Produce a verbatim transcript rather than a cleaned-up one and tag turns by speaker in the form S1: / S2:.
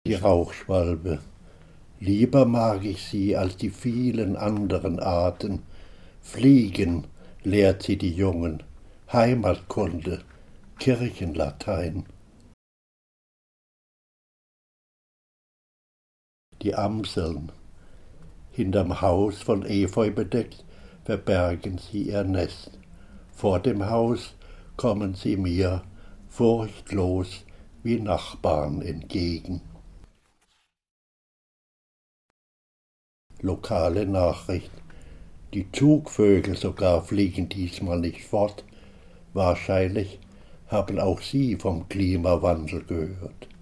S1: Die Rauchschwalbe. Lieber mag ich sie als die vielen anderen Arten. Fliegen lehrt sie die Jungen, Heimatkunde, Kirchenlatein. Die Amseln. Hinterm Haus von Efeu bedeckt, verbergen sie ihr Nest. Vor dem Haus kommen sie mir furchtlos wie Nachbarn entgegen. Lokale Nachricht. Die Zugvögel sogar fliegen diesmal nicht fort. Wahrscheinlich haben auch sie vom Klimawandel gehört.